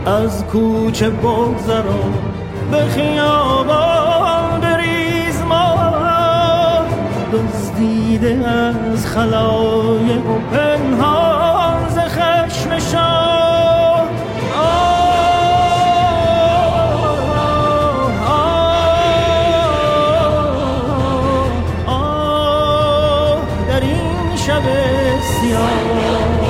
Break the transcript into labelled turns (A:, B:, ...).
A: از کوچه بگذر و به خیابان بریز، ما دزدیده از خلایق و پنهان ز خشم شاه. در این شب سیاه